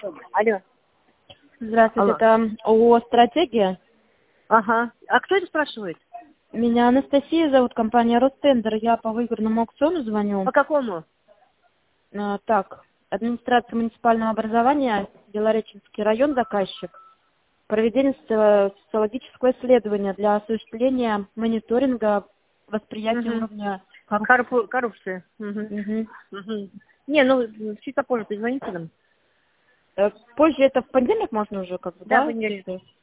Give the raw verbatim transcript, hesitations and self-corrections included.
Алло. Здравствуйте, Алло. это ООО «Стратегия». Ага. А кто это спрашивает? Меня Анастасия зовут, компания «Ростендер». Я по выигранному аукциону звоню. По какому? А, так, администрация муниципального образования, Белореченский район, заказчик. Проведение соци- социологического исследования для осуществления мониторинга восприятия Угу. уровня коррупции. Коррупу- коррупция. Угу. Мгм. Угу. Не, ну, чуть попозже позвоните нам. Э, Позже это в понедельник можно уже, как бы, Да, да? понедельник.